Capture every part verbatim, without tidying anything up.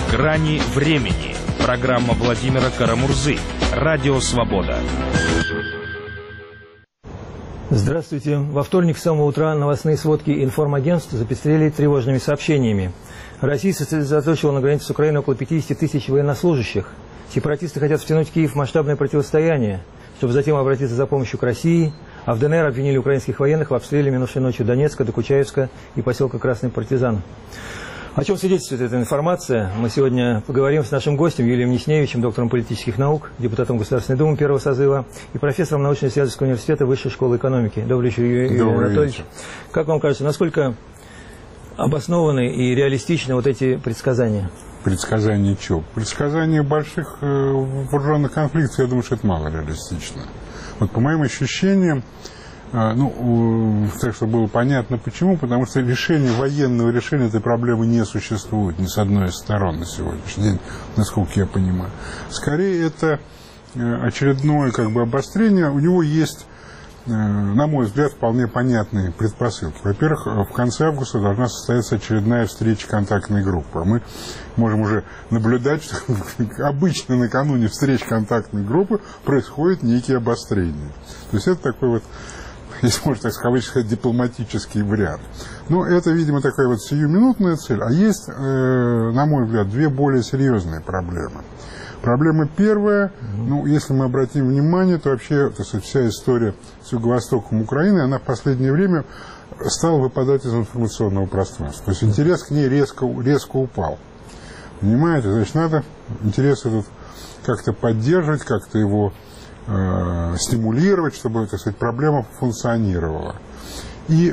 Грани времени. Программа Владимира Карамурзы. Радио «Свобода». Здравствуйте. Во вторник с самого утра новостные сводки информагентств запестрели тревожными сообщениями. Россия сосредоточила на границе с Украиной около пятидесяти тысяч военнослужащих. Сепаратисты хотят втянуть Киев в масштабное противостояние, чтобы затем обратиться за помощью к России, а в ДНР обвинили украинских военных в обстреле минувшей ночью Донецка, Докучаевска и поселка Красный Партизан. О чем свидетельствует эта информация, мы сегодня поговорим с нашим гостем Юлием Несневичем, доктором политических наук, депутатом Государственной Думы первого созыва и профессором научно-исследовательского университета Высшей школы экономики. Добрый вечер, Юрий Анатольевич. Как вам кажется, насколько обоснованы и реалистичны вот эти предсказания? Предсказания чего? Предсказания больших э, вооруженных конфликтов, я думаю, что это мало реалистично. Вот по моим ощущениям, ну, так что было понятно почему, потому что решение, военного решения этой проблемы не существует ни с одной из сторон на сегодняшний день, насколько я понимаю. Скорее, это очередное как бы обострение. У него есть, на мой взгляд, вполне понятные предпосылки. Во-первых, в конце августа должна состояться очередная встреча контактной группы. Мы можем уже наблюдать, что обычно накануне встреч контактной группы происходит некие обострения. То есть это такой вот, если можно так сказать, дипломатический вариант. Но это, видимо, такая вот сиюминутная цель. А есть, э, на мой взгляд, две более серьезные проблемы. Проблема первая, ну, если мы обратим внимание, то вообще, так сказать, вся история с юго-востоком Украины, она в последнее время стала выпадать из информационного пространства. То есть интерес к ней резко, резко упал. Понимаете? Значит, надо интерес этот как-то поддерживать, как-то его э, стимулировать, чтобы, так сказать, проблема функционировала. И э,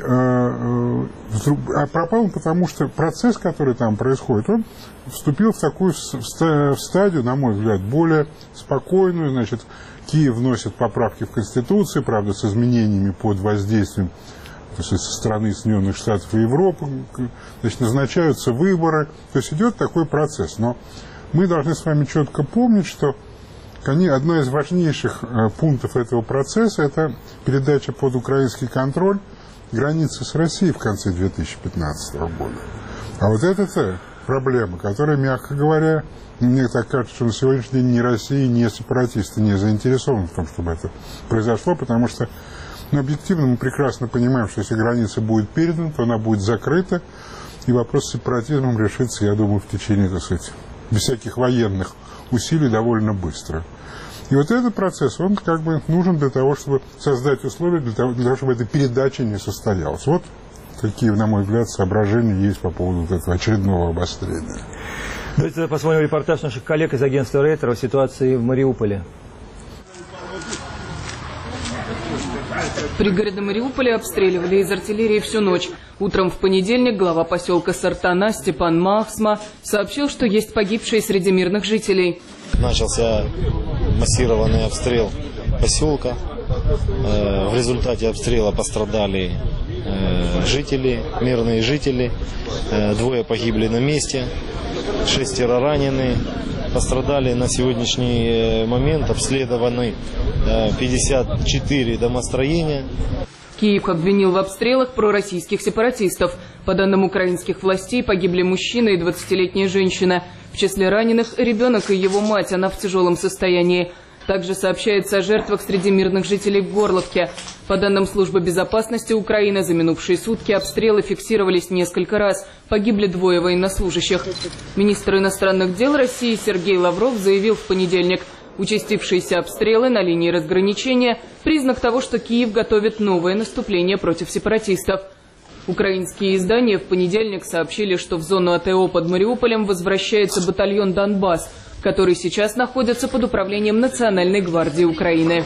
э, пропал он потому, что процесс, который там происходит, он вступил в такую в стадию, на мой взгляд, более спокойную. Значит, Киев вносит поправки в Конституцию, правда, с изменениями под воздействием, то есть, со стороны Соединенных Штатов и Европы. Значит, назначаются выборы. То есть идет такой процесс. Но мы должны с вами четко помнить, что одна из важнейших пунктов этого процесса – это передача под украинский контроль границы с Россией в конце две тысячи пятнадцатого года. А вот это проблема, которая, мягко говоря, мне так кажется, что на сегодняшний день ни Россия, ни сепаратисты не заинтересованы в том, чтобы это произошло, потому что, ну, объективно мы прекрасно понимаем, что если граница будет передана, то она будет закрыта, и вопрос с сепаратизмом решится, я думаю, в течение, так сказать, без всяких военных усилий довольно быстро. И вот этот процесс, он как бы нужен для того, чтобы создать условия для того, для того, чтобы эта передача не состоялась. Вот такие, на мой взгляд, соображения есть по поводу вот этого очередного обострения. Давайте посмотрим репортаж наших коллег из агентства Рейтер о ситуации в Мариуполе. Пригороды Мариуполя обстреливали из артиллерии всю ночь. Утром в понедельник глава поселка Сартана Степан Махсма сообщил, что есть погибшие среди мирных жителей. Начался массированный обстрел поселка. В результате обстрела пострадали жители, мирные жители. Двое погибли на месте, шестеро ранены. Пострадали на сегодняшний момент, обследованы пятьдесят четыре домостроения. Киев обвинил в обстрелах пророссийских сепаратистов. По данным украинских властей, погибли мужчина и двадцатилетняя женщина. В числе раненых ребенок и его мать, она в тяжелом состоянии. Также сообщается о жертвах среди мирных жителей в Горловке. По данным Службы безопасности Украины, за минувшие сутки обстрелы фиксировались несколько раз. Погибли двое военнослужащих. Министр иностранных дел России Сергей Лавров заявил в понедельник: участившиеся обстрелы на линии разграничения – признак того, что Киев готовит новое наступление против сепаратистов. Украинские издания в понедельник сообщили, что в зону АТО под Мариуполем возвращается батальон «Донбасс», который сейчас находится под управлением Национальной гвардии Украины.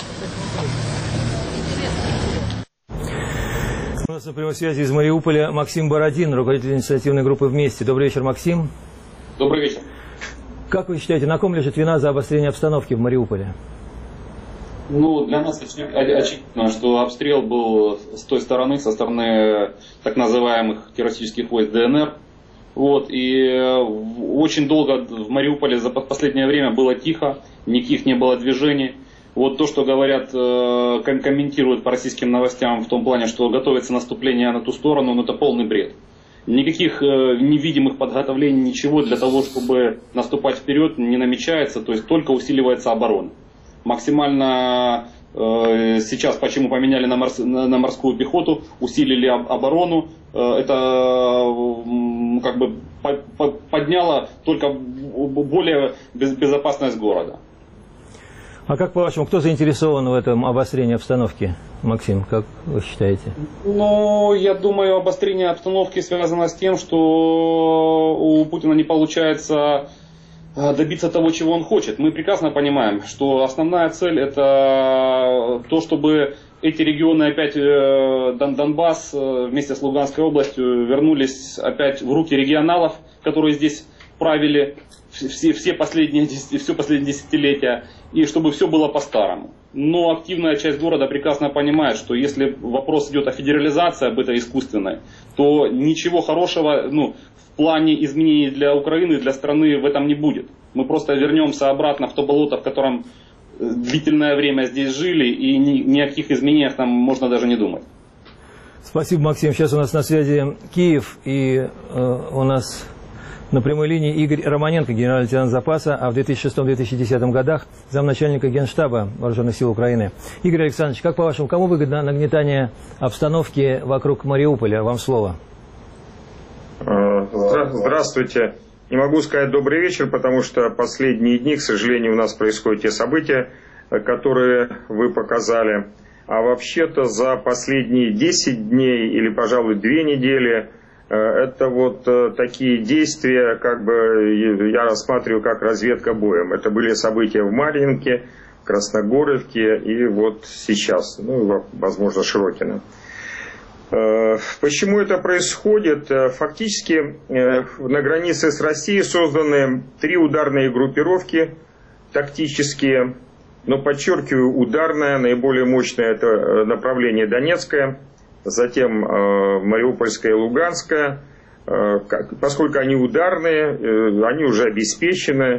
У нас на прямой связи из Мариуполя Максим Бородин, руководитель инициативной группы «Вместе». Добрый вечер, Максим. Добрый вечер. Как вы считаете, на ком лежит вина за обострение обстановки в Мариуполе? Ну, для нас очевидно, что обстрел был с той стороны, со стороны так называемых террористических войск ДНР. Вот, и очень долго в Мариуполе за последнее время было тихо, никаких не было движений. Вот то, что говорят, комментируют по российским новостям в том плане, что готовится наступление на ту сторону, ну это полный бред. Никаких э, невидимых подготовлений, ничего для того, чтобы наступать вперед, не намечается, то есть только усиливается оборона. Максимально э, сейчас, почему поменяли на, морс, на, на морскую пехоту, усилили об, оборону, э, это э, как бы по, по, подняло только более без, безопасность города. А как по-вашему, кто заинтересован в этом обострении обстановки, Максим, как вы считаете? Ну, я думаю, обострение обстановки связано с тем, что у Путина не получается добиться того, чего он хочет. Мы прекрасно понимаем, что основная цель — это то, чтобы эти регионы опять, Донбасс вместе с Луганской областью, вернулись опять в руки регионалов, которые здесь правили все, все последние, все последние десятилетия, и чтобы все было по-старому. Но активная часть города прекрасно понимает, что если вопрос идет о федерализации, об этой искусственной, то ничего хорошего, ну, в плане изменений для Украины, для страны в этом не будет. Мы просто вернемся обратно в то болото, в котором длительное время здесь жили, и ни, ни о каких изменениях там можно даже не думать. Спасибо, Максим. Сейчас у нас на связи Киев, и э, у нас на прямой линии Игорь Романенко, генерал-лейтенант запаса, а в две тысячи шестом — две тысячи десятом годах замначальника Генштаба Вооруженных сил Украины. Игорь Александрович, как по-вашему, кому выгодно нагнетание обстановки вокруг Мариуполя? Вам слово. Здравствуйте. Не могу сказать добрый вечер, потому что последние дни, к сожалению, у нас происходят те события, которые вы показали. А вообще-то за последние десять дней или, пожалуй, две недели это вот такие действия, как бы я рассматриваю как разведка боем. Это были события в Марьинке, в Красногоровке и вот сейчас, ну, возможно, Широкино. Почему это происходит? Фактически на границе с Россией созданы три ударные группировки, тактические, но, подчеркиваю, ударная, наиболее мощное это направление Донецкое, затем Мариупольская и Луганская. Поскольку они ударные, они уже обеспечены,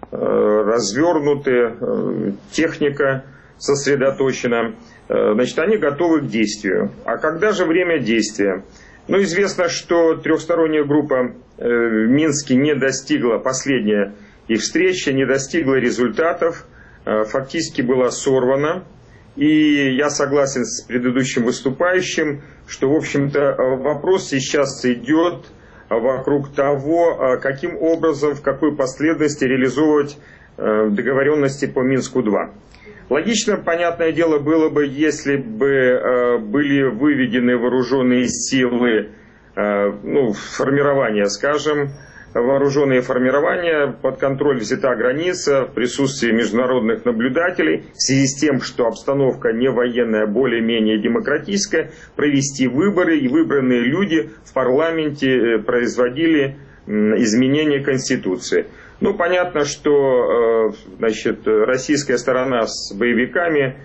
развернуты, техника сосредоточена. Значит, они готовы к действию. А когда же время действия? Ну, известно, что трехсторонняя группа в Минске не достигла, последняя их встреча, не достигла результатов, фактически была сорвана. И я согласен с предыдущим выступающим, что, в общем-то, вопрос сейчас идет вокруг того, каким образом, в какой последовательности реализовывать договоренности по Минску-два. Логично, понятное дело, было бы, если бы э, были выведены вооруженные силы, э, ну, формирования, скажем, вооруженные формирования, под контроль взята граница в присутствии международных наблюдателей, в связи с тем, что обстановка не военная, а более-менее демократическая, провести выборы, и выбранные люди в парламенте производили э, изменения Конституции. Ну, понятно, что значит, российская сторона с боевиками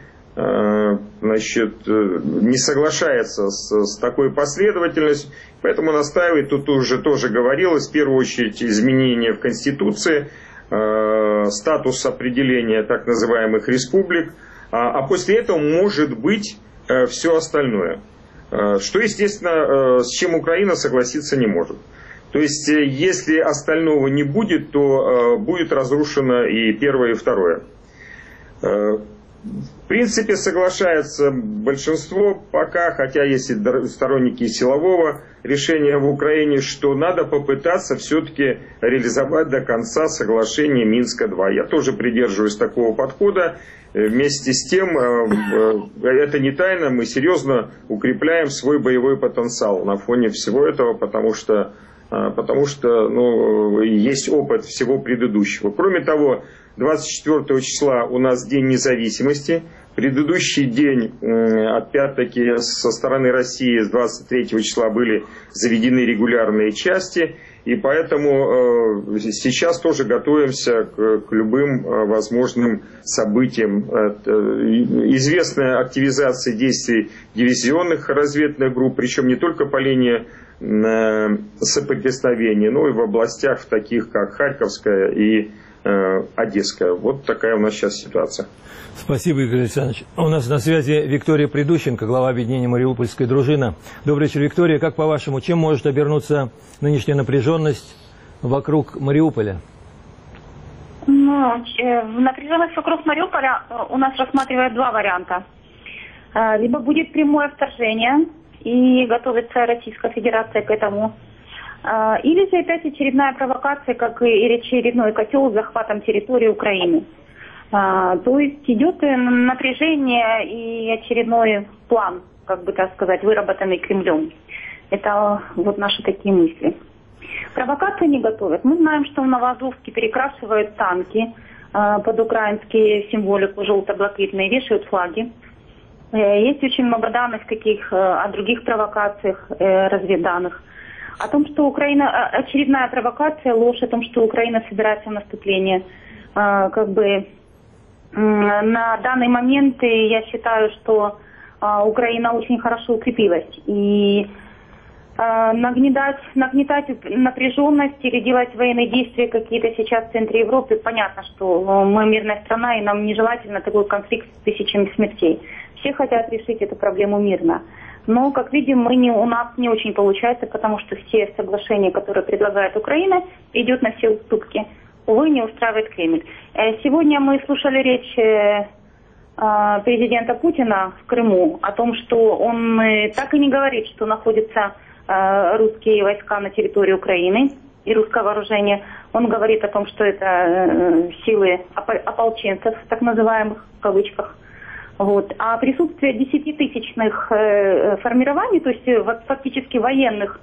значит, не соглашается с, с такой последовательностью, поэтому настаивает, тут уже тоже говорилось, в первую очередь изменения в Конституции, статус определения так называемых республик, а, а после этого может быть все остальное, что, естественно, с чем Украина согласиться не может. То есть, если остального не будет, то э, будет разрушено и первое, и второе. Э, в принципе, соглашается большинство пока, хотя есть и сторонники силового решения в Украине, что надо попытаться все-таки реализовать до конца соглашение Минска-два. Я тоже придерживаюсь такого подхода. Вместе с тем, э, э, это не тайна, мы серьезно укрепляем свой боевой потенциал на фоне всего этого, потому что потому что ну, есть опыт всего предыдущего. Кроме того, двадцать четвёртого числа у нас День независимости. Предыдущий день, опять-таки, со стороны России с двадцать третьего числа были заведены регулярные части. И поэтому сейчас тоже готовимся к, к любым возможным событиям. Известная активизация действий дивизионных разведных групп, причем не только по линии соприкосновений, ну и в областях таких, как Харьковская и э, Одесская. Вот такая у нас сейчас ситуация. Спасибо, Игорь Александрович. У нас на связи Виктория Придущенко, глава объединения «Мариупольская дружина». Добрый вечер, Виктория. Как по-вашему, чем может обернуться нынешняя напряженность вокруг Мариуполя? Ну, напряженность вокруг Мариуполя у нас рассматривает два варианта. Либо будет прямое вторжение, и готовится Российская Федерация к этому. Или же опять очередная провокация, как и очередной котел с захватом территории Украины. То есть идет напряжение и очередной план, как бы так сказать, выработанный Кремлем. Это вот наши такие мысли. Провокации не готовят. Мы знаем, что в Новоазовске перекрашивают танки под украинские символику желто-блакитные, вешают флаги. Есть очень много данных таких о других провокациях, разведданных. О том, что Украина, очередная провокация, ложь о том, что Украина собирается в наступление. Как бы на данный момент я считаю, что Украина очень хорошо укрепилась. И нагнетать, нагнетать напряженность или делать военные действия какие-то сейчас в центре Европы, понятно, что мы мирная страна, и нам нежелательно такой конфликт с тысячами смертей. Все хотят решить эту проблему мирно. Но, как видим, мы не, у нас не очень получается, потому что все соглашения, которые предлагает Украина, идут на все уступки. Увы, не устраивает Кремль. Сегодня мы слушали речь президента Путина в Крыму о том, что он так и не говорит, что находятся русские войска на территории Украины и русское вооружение. Он говорит о том, что это силы ополченцев, так называемых, в кавычках. Вот. А присутствие десятитысячных э, формирований, то есть фактически военных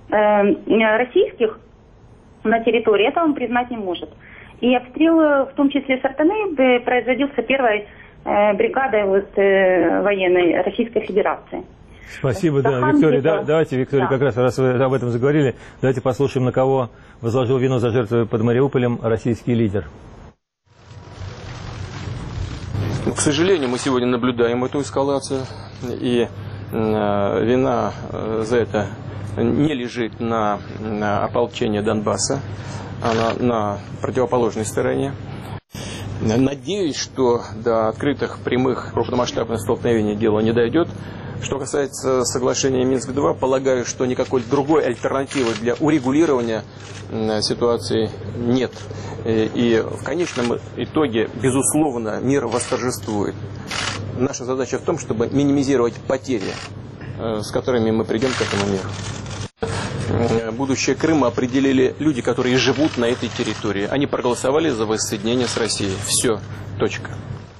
э, российских на территории, это он признать не может. И обстрел, в том числе с Артаны, производился первой э, бригадой вот, э, военной Российской Федерации. Спасибо, да, Виктория. Да, давайте, Виктория, да. Как раз, раз вы об этом заговорили, давайте послушаем, на кого возложил вину за жертвы под Мариуполем российский лидер. К сожалению, мы сегодня наблюдаем эту эскалацию, и э, вина э, за это не лежит на, на ополчение Донбасса, она на противоположной стороне. Надеюсь, что до открытых прямых крупномасштабных столкновений дело не дойдет. Что касается соглашения Минск-два, полагаю, что никакой другой альтернативы для урегулирования ситуации нет. И в конечном итоге, безусловно, мир восторжествует. Наша задача в том, чтобы минимизировать потери, с которыми мы придем к этому миру. Будущее Крыма определили люди, которые живут на этой территории. Они проголосовали за воссоединение с Россией. Все. Точка.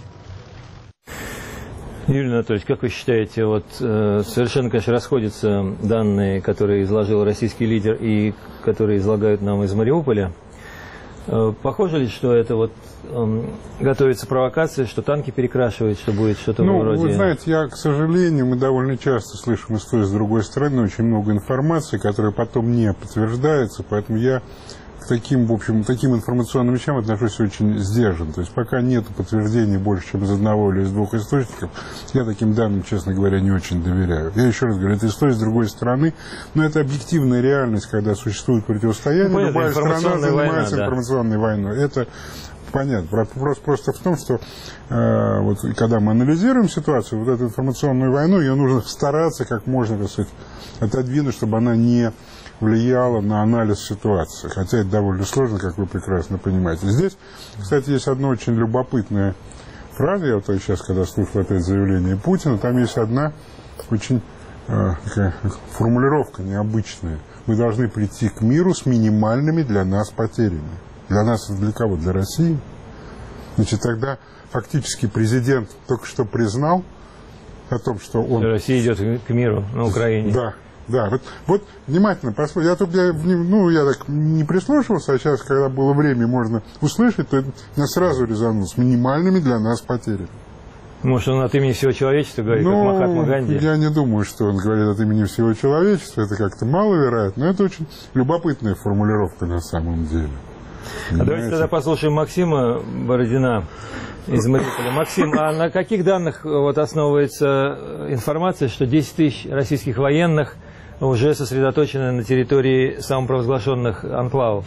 Юрий Анатольевич, как вы считаете, вот э, совершенно, конечно, расходятся данные, которые изложил российский лидер и которые излагают нам из Мариуполя. Э, похоже ли, что это вот э, готовится провокация, что танки перекрашивают, что будет что-то ну, вроде... Ну, вы знаете, я, к сожалению, мы довольно часто слышим истории с другой стороны, очень много информации, которая потом не подтверждается, поэтому я... К таким, в общем, таким информационным вещам отношусь очень сдержанно. То есть пока нет подтверждений больше, чем из одного или из двух источников, я таким данным, честно говоря, не очень доверяю. Я еще раз говорю, это история с другой стороны, но это объективная реальность, когда существует противостояние, ну, любая страна занимается война, да. информационной войной. Это понятно. Вопрос просто в том, что э, вот, когда мы анализируем ситуацию, вот эту информационную войну, ее нужно стараться как можно, так сказать, отодвинуть, чтобы она не влияло на анализ ситуации. Хотя это довольно сложно, как вы прекрасно понимаете. Здесь, кстати, есть одна очень любопытная фраза. Я вот сейчас, когда слушал опять заявление Путина, там есть одна очень э, такая формулировка необычная. Мы должны прийти к миру с минимальными для нас потерями. Для нас, для кого? Для России. Значит, тогда фактически президент только что признал о том, что он... Россия идет к миру на Украине. Да. Да, вот, вот внимательно послушайте. Я тут я, ну, я так не прислушивался, а сейчас, когда было время, можно услышать, то меня сразу резануло с минимальными для нас потерями. Может, он от имени всего человечества говорит, ну, как Махатма Ганди? Я не думаю, что он говорит от имени всего человечества. Это как-то маловероятно, но это очень любопытная формулировка на самом деле. А давайте тогда послушаем Максима Бородина из Мариуполя. Максим, а на каких данных вот основывается информация, что десять тысяч российских военных уже сосредоточены на территории самопровозглашенных анклавов?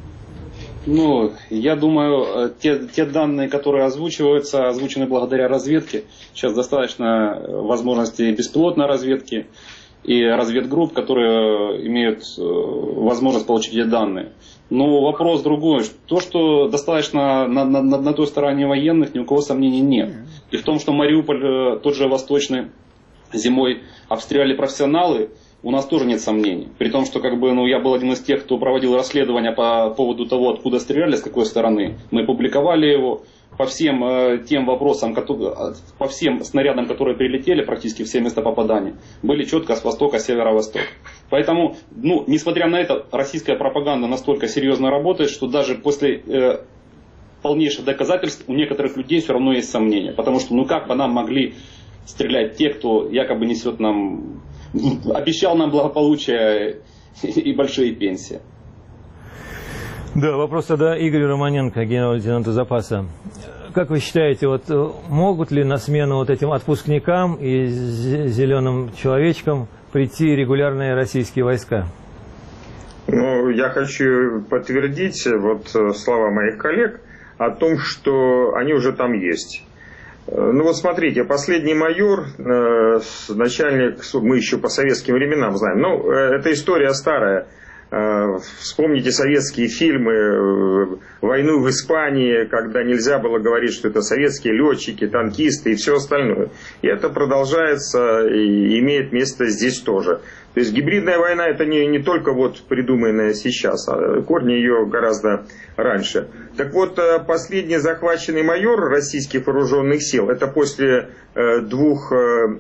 Ну, я думаю, те, те данные, которые озвучиваются, озвучены благодаря разведке. Сейчас достаточно возможностей беспилотной разведки и разведгрупп, которые имеют возможность получить эти данные. Но вопрос другой. То, что достаточно на, на, на той стороне военных, ни у кого сомнений нет. И в том, что Мариуполь, тот же Восточный, зимой обстреляли профессионалы, у нас тоже нет сомнений. При том, что как бы, ну, я был один из тех, кто проводил расследование по поводу того, откуда стреляли, с какой стороны. Мы публиковали его по всем э, тем вопросам, которые, по всем снарядам, которые прилетели, практически все места попадания, были четко с востока, северо-восток. Поэтому, ну, несмотря на это, российская пропаганда настолько серьезно работает, что даже после э, полнейших доказательств у некоторых людей все равно есть сомнения. Потому что, ну, как бы нам могли стрелять те, кто якобы несет нам... обещал нам благополучие и большие пенсии. Да, вопрос тогда Игорю Романенко, генерал-лейтенанту запаса. Как вы считаете, вот могут ли на смену вот этим отпускникам и зеленым человечкам прийти регулярные российские войска? Ну, я хочу подтвердить вот слова моих коллег о том, что они уже там есть. Ну вот смотрите, последний майор, э, начальник, мы еще по советским временам знаем, ну, э, это история старая. Э, вспомните советские фильмы, э, войну в Испании, когда нельзя было говорить, что это советские летчики, танкисты и все остальное. И это продолжается и имеет место здесь тоже. То есть гибридная война это не, не только вот придуманная сейчас, а корни ее гораздо раньше. Так вот, последний захваченный майор российских вооруженных сил, это после э, двух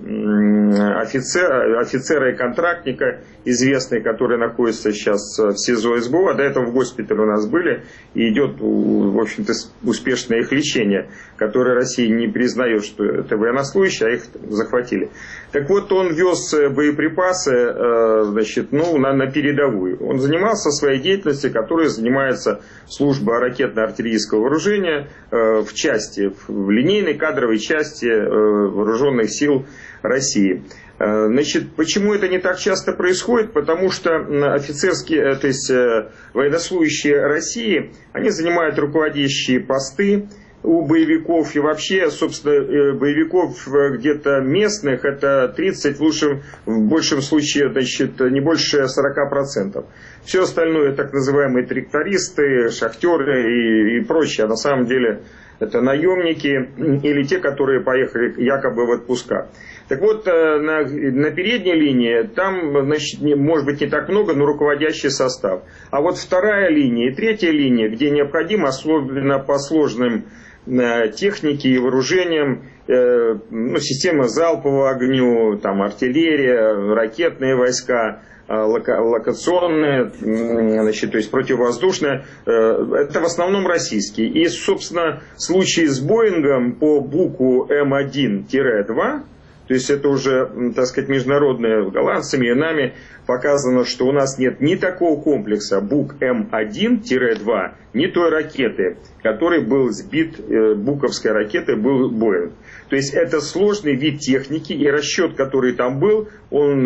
э, офицер, офицера и контрактника, известный, который находится сейчас в СИЗО СБУ, а до этого в госпитале у нас были, и идет, в общем-то, успешное их лечение, которое Россия не признает, что это военнослужащие, а их захватили. Так вот, он вез боеприпасы, значит, ну, на, на передовую. Он занимался своей деятельностью, которой занимается служба ракетно-артиллерийского вооружения э, в части, в линейной кадровой части э, вооруженных сил России. Э, значит, почему это не так часто происходит? Потому что офицерские, то есть э, военнослужащие России, они занимают руководящие посты у боевиков, и вообще, собственно, боевиков где-то местных, это тридцать, в лучшем, в большем случае, значит, не больше сорока процентов. Все остальное, так называемые трактористы, шахтеры и, и прочее, а на самом деле это наемники или те, которые поехали якобы в отпуска. Так вот, на, на передней линии там, значит, не, может быть не так много, но руководящий состав. А вот вторая линия и третья линия, где необходимо, особенно по сложным технике и вооружением, э, ну, система залпового огню, там, артиллерия, ракетные войска, э, лока, локационные, э, значит, то есть противовоздушные, э, это в основном российские. И, собственно, случай с Боингом по буку эм один два, то есть это уже, так сказать, международные голландцами и нами показано, что у нас нет ни такого комплекса бук эм один два, ни той ракеты, которой был сбит, э, буковской ракетой был Боинг. То есть это сложный вид техники, и расчет, который там был, он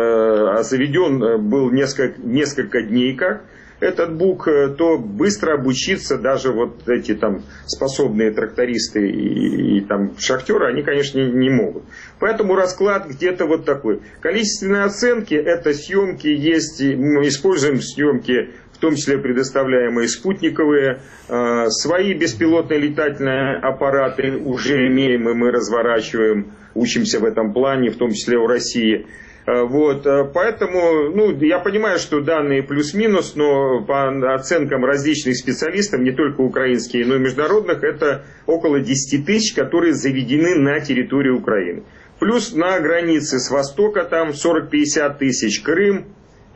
э, заведен был несколько, несколько дней как. Этот бук, то быстро обучиться даже вот эти там способные трактористы и, и там шахтеры, они, конечно, не, не могут. Поэтому расклад где-то вот такой. Количественные оценки, это съемки есть, мы используем съемки, в том числе предоставляемые спутниковые, э, свои беспилотные летательные аппараты уже имеем, и мы разворачиваем, учимся в этом плане, в том числе у России. Вот, поэтому, ну, я понимаю, что данные плюс-минус, но по оценкам различных специалистов, не только украинских, но и международных, это около десяти тысяч, которые заведены на территории Украины. Плюс на границе с востока там сорок-пятьдесят тысяч, Крым,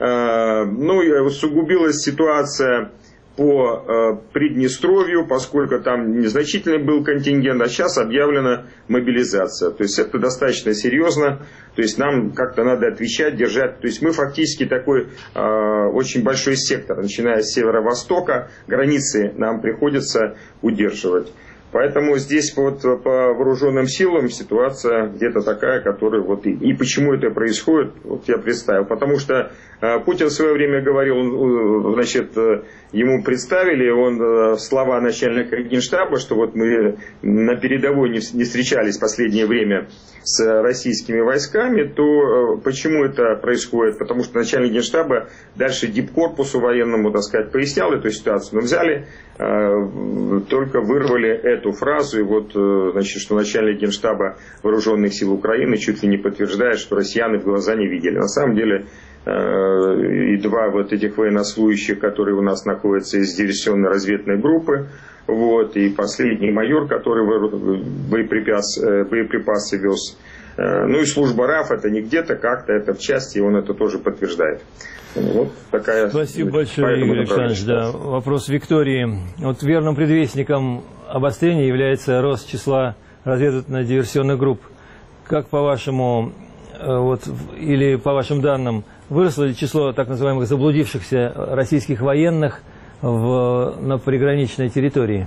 э, ну, усугубилась ситуация по э, Приднестровью, поскольку там незначительный был контингент, а сейчас объявлена мобилизация. То есть это достаточно серьезно, то есть нам как-то надо отвечать, держать. То есть мы фактически такой э, очень большой сектор, начиная с северо-востока, границы нам приходится удерживать. Поэтому здесь вот по вооруженным силам ситуация где-то такая, которая вот и, и почему это происходит, вот я представил. Потому что э, Путин в свое время говорил, значит, э, ему представили он э, слова начальника Генштаба, что вот мы на передовой не, не встречались в последнее время с российскими войсками, то э, почему это происходит? Потому что начальник Генштаба дальше дипкорпусу военному, так сказать, пояснял эту ситуацию. Но взяли, э, только вырвали эту фразу, и вот, э, значит, что начальник Генштаба Вооруженных сил Украины чуть ли не подтверждает, что россияне в глаза не видели. На самом деле, и два вот этих военнослужащих, которые у нас находятся из диверсионной разведной группы, вот, и последний майор, который боеприпас, боеприпасы вез. Ну и служба РАФ, это не где-то, как-то, это в части, и он это тоже подтверждает. Вот такая. Спасибо большое, Игорь Александрович. Да. Вопрос Виктории. Вот верным предвестником обострения является рост числа разведывательно-диверсионных групп. Как по-вашему, вот, или по вашим данным, выросло ли число так называемых заблудившихся российских военных в, на приграничной территории?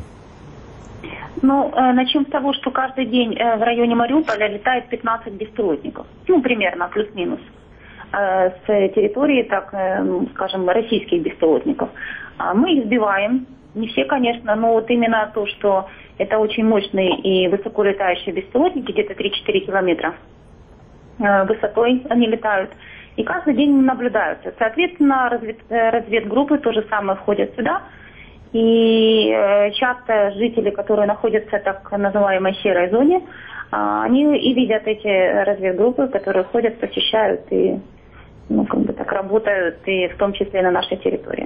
Ну, э, начнем с того, что каждый день э, в районе Мариуполя летает пятнадцать беспилотников. Ну, примерно, плюс-минус. Э, с территории, так, э, скажем, российских беспилотников. А мы их сбиваем. Не все, конечно, но вот именно то, что это очень мощные и высоко летающие беспилотники, где-то три-четыре километра э, высотой они летают. И каждый день наблюдаются. Соответственно, развед, разведгруппы тоже самое входят сюда. И э, часто жители, которые находятся в так называемой серой зоне, э, они и видят эти разведгруппы, которые ходят, посещают и, ну, как бы так работают, и в том числе на нашей территории.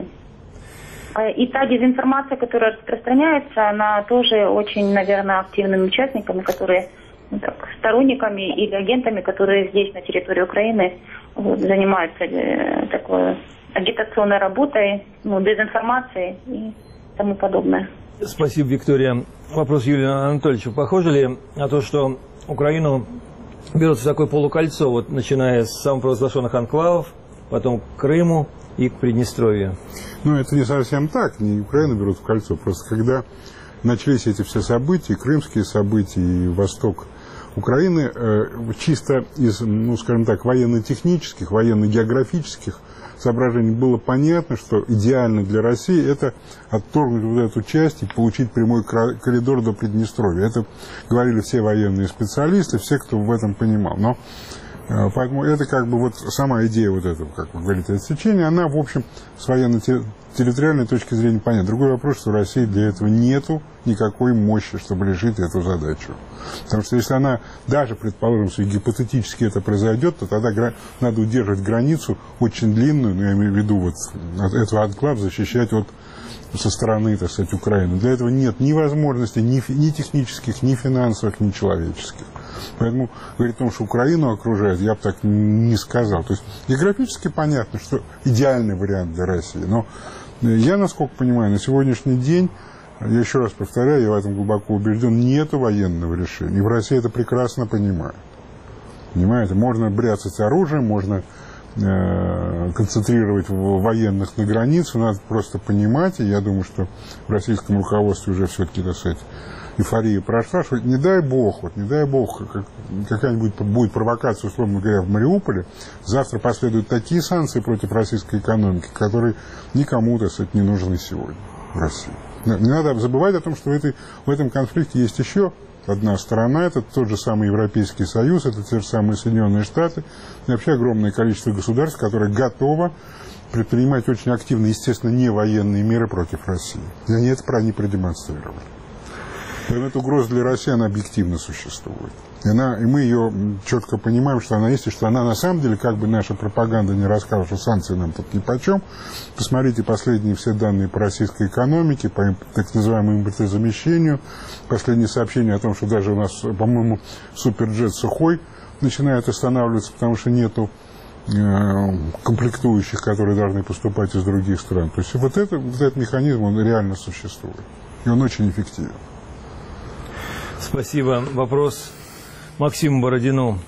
И та дезинформация, которая распространяется, она тоже очень, наверное, активными участниками, которые, ну, так, сторонниками или агентами, которые здесь, на территории Украины, вот, занимаются э, такой агитационной работой, ну, дезинформацией и тому подобное. Спасибо, Виктория. Вопрос Юрию Анатольевичу. Похоже ли на то, что Украину берут в такое полукольцо, вот, начиная с самопровозглашенных анклавов, потом к Крыму и к Приднестровью? Ну, это не совсем так. Не Украину берут в кольцо. Просто когда начались эти все события, крымские события и восток Украины, э, чисто из, ну, скажем так, военно-технических, военно-географических соображений было понятно, что идеально для России это отторгнуть вот эту часть и получить прямой коридор до Приднестровья. Это говорили все военные специалисты, все, кто в этом понимал. Но э, поэтому это как бы вот сама идея вот этого, как вы говорите, отсечения, она, в общем, с военно-территориальной точки зрения понятна. Другой вопрос, что у России для этого нету никакой мощи, чтобы решить эту задачу. Потому что если она, даже, предположим, что гипотетически это произойдет, то тогда гра... надо удерживать границу очень длинную, ну, я имею в виду, вот, этого анклав защищать от, со стороны, так сказать, Украины. Для этого нет ни возможностей, ни, ни технических, ни финансовых, ни человеческих. Поэтому говорить о том, что Украину окружает, я бы так не сказал. То есть географически понятно, что идеальный вариант для России. Но я, насколько понимаю, на сегодняшний день, я еще раз повторяю, я в этом глубоко убежден, нет военного решения. И в России это прекрасно понимают. Понимаете, можно бряцать оружием, можно э, концентрировать военных на границе, надо просто понимать, и я думаю, что в российском руководстве уже все-таки, так сказать, эйфория прошла, что не дай бог, вот не дай бог, как, какая-нибудь будет провокация, условно говоря, в Мариуполе, завтра последуют такие санкции против российской экономики, которые никому, так сказать, не нужны сегодня в России. Не надо забывать о том, что в, этой, в этом конфликте есть еще одна сторона, это тот же самый Европейский Союз, это те же самые Соединенные Штаты, и вообще огромное количество государств, которые готовы предпринимать очень активно, естественно, не военные меры против России. И они это про не продемонстрировали. Поэтому эта угроза для России, она объективно существует. И, она, и мы ее четко понимаем, что она есть, и что она на самом деле, как бы наша пропаганда не рассказывала, что санкции нам тут нипочем. Посмотрите последние все данные по российской экономике, по так называемому импортозамещению. Последние сообщения о том, что даже у нас, по-моему, суперджет Сухой начинает останавливаться, потому что нету э, комплектующих, которые должны поступать из других стран. То есть вот, это, вот этот механизм, он реально существует. И он очень эффективен. Спасибо. Вопрос Максиму Бородину.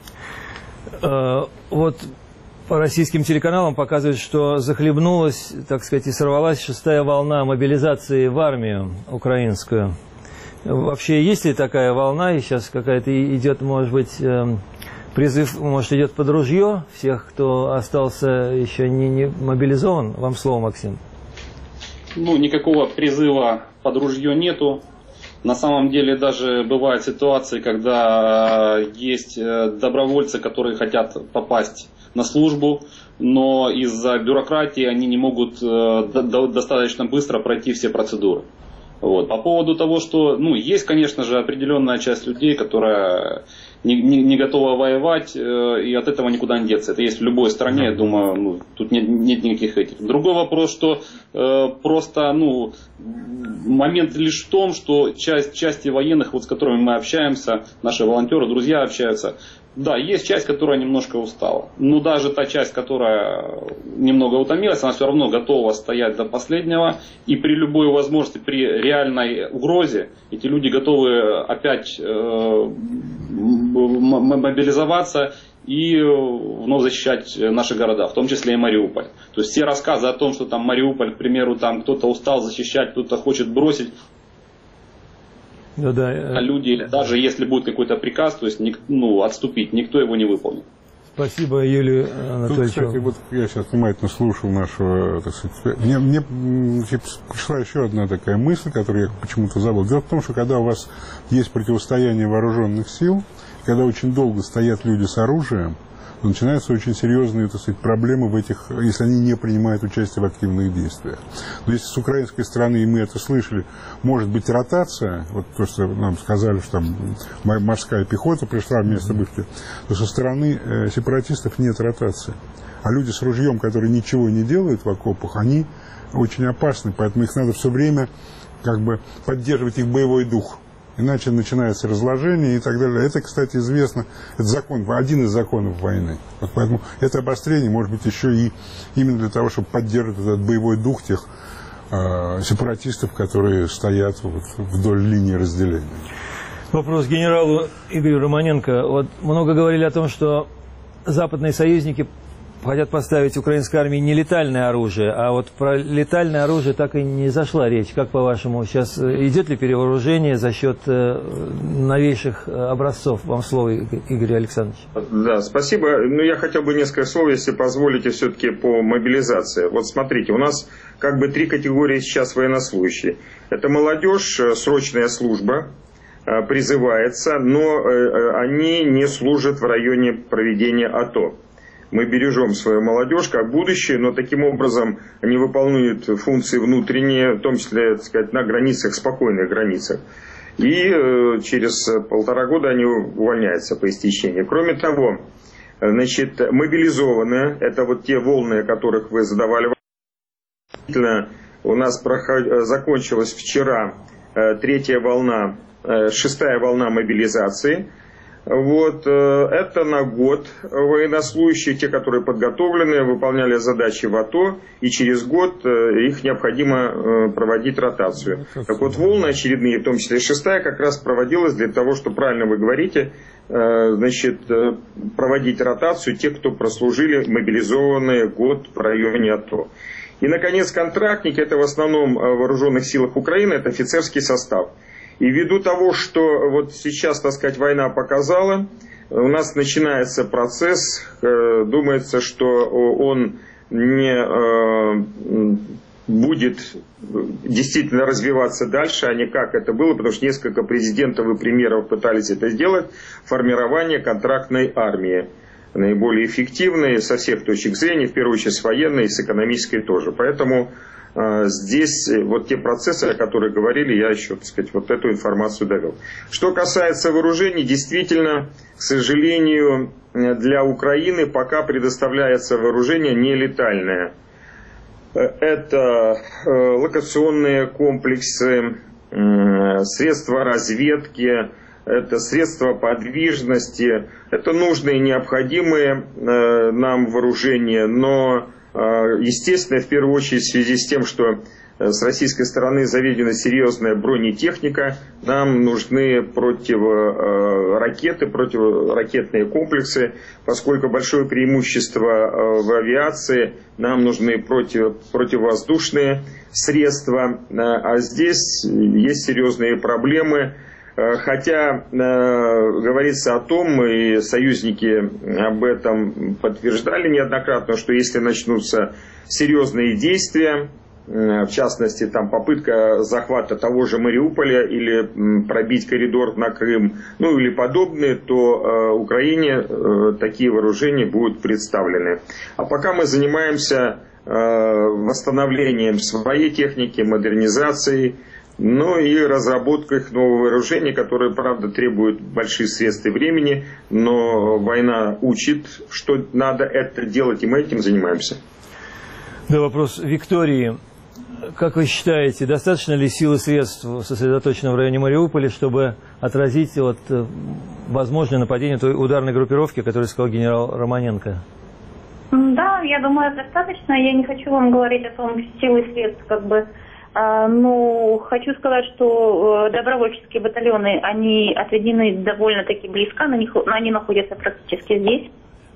Э, вот по российским телеканалам показывают, что захлебнулась, так сказать, и сорвалась шестая волна мобилизации в армию украинскую. Вообще, есть ли такая волна, и сейчас какая-то идет, может быть, призыв, может, идет под ружье всех, кто остался еще не, не мобилизован? Вам слово, Максим. Ну, никакого призыва под ружье нету. На самом деле даже бывают ситуации, когда есть добровольцы, которые хотят попасть на службу, но из-за бюрократии они не могут достаточно быстро пройти все процедуры. Вот. По поводу того, что, ну, есть, конечно же, определенная часть людей, которая не, не, не готова воевать, э, и от этого никуда не деться. Это есть в любой стране, я думаю, ну, тут нет, нет никаких этих. Другой вопрос, что э, просто, ну, момент лишь в том, что часть, части военных, вот, с которыми мы общаемся, наши волонтеры, друзья общаются, да, есть часть, которая немножко устала. Но даже та часть, которая немного утомилась, она все равно готова стоять до последнего. И при любой возможности, при реальной угрозе, эти люди готовы опять э, мобилизоваться и вновь защищать наши города, в том числе и Мариуполь. То есть все рассказы о том, что там Мариуполь, к примеру, там кто-то устал защищать, кто-то хочет бросить. Ну, да. А люди, даже если будет какой-то приказ, то есть, ну, отступить, никто его не выполнит. Спасибо, Юлию Анатольевичу. Тут, кстати, вот я сейчас внимательно слушал нашего, так сказать, мне, мне пришла еще одна такая мысль, которую я почему-то забыл. Дело в том, что когда у вас есть противостояние вооруженных сил, когда очень долго стоят люди с оружием, то начинаются очень серьезные, так сказать, проблемы в этих, если они не принимают участие в активных действиях. Но если с украинской стороны, и мы это слышали, может быть ротация, вот то, что нам сказали, что там морская пехота пришла вместо бывших, то со стороны э, сепаратистов нет ротации. А люди с ружьем, которые ничего не делают в окопах, они очень опасны, поэтому их надо все время как бы поддерживать их боевой дух. Иначе начинается разложение и так далее. Это, кстати, известно, это закон, один из законов войны. Вот поэтому это обострение может быть еще и именно для того, чтобы поддерживать этот боевой дух тех э, сепаратистов, которые стоят вот вдоль линии разделения. Вопрос генералу Игорю Романенко. Вот много говорили о том, что западные союзники хотят поставить украинской армии не летальное оружие, а вот про летальное оружие так и не зашла речь. Как по-вашему, сейчас идет ли перевооружение за счет новейших образцов? Вам слово, Игорь Александрович. Да, спасибо. Ну, я хотел бы несколько слов, если позволите, все-таки по мобилизации. Вот смотрите, у нас как бы три категории сейчас военнослужащие. Это молодежь, срочная служба призывается, но они не служат в районе проведения АТО. Мы бережем свою молодежь как будущее, но таким образом они выполняют функции внутренние, в том числе, так сказать, на границах, спокойных границах. И э, через полтора года они увольняются по истечении. Кроме того, значит, мобилизованные, это вот те волны, о которых вы задавали вопрос. У нас проход... закончилась вчера э, третья волна, э, шестая волна мобилизации. Вот, это на год военнослужащие, те, которые подготовлены, выполняли задачи в АТО, и через год их необходимо проводить ротацию. Так вот, волны очередные, в том числе шестая, как раз проводилась для того, что, правильно вы говорите, значит, проводить ротацию тех, кто прослужили мобилизованные год в районе АТО. И, наконец, контрактники, это в основном в вооруженных силах Украины, это офицерский состав. И ввиду того, что вот сейчас, так сказать, война показала, у нас начинается процесс, э, думается, что он не э, будет действительно развиваться дальше, а не как это было, потому что несколько президентов и премьеров пытались это сделать, формирование контрактной армии. Наиболее эффективной со всех точек зрения, в первую очередь с военной и с экономической тоже. Поэтому здесь вот те процессы, о которых говорили, я еще, так сказать, вот эту информацию довел. Что касается вооружений, действительно, к сожалению, для Украины пока предоставляется вооружение нелетальное. Это локационные комплексы, средства разведки, это средства подвижности, это нужные и необходимые нам вооружения, но Естественно, в первую очередь в связи с тем, что с российской стороны заведена серьезная бронетехника, нам нужны противоракеты, противоракетные комплексы, поскольку большое преимущество в авиации, нам нужны против, противовоздушные средства, а здесь есть серьезные проблемы. Хотя э, говорится о том, и союзники об этом подтверждали неоднократно, что если начнутся серьезные действия, э, в частности там попытка захвата того же Мариуполя или э, пробить коридор на Крым, ну или подобные, то э, Украине э, такие вооружения будут представлены. А пока мы занимаемся э, восстановлением своей техники, модернизацией, ну и разработка их нового вооружения, которое, правда, требует больших средств и времени, но война учит, что надо это делать, и мы этим занимаемся. Да, вопрос Виктории. Как вы считаете, достаточно ли сил и средств сосредоточено в районе Мариуполя, чтобы отразить вот возможное нападение той ударной группировки, о которой сказал генерал Романенко? Да, я думаю, достаточно. Я не хочу вам говорить о том, силы и средств, как бы. Ну, хочу сказать, что добровольческие батальоны, они отведены довольно-таки близко, они находятся практически здесь,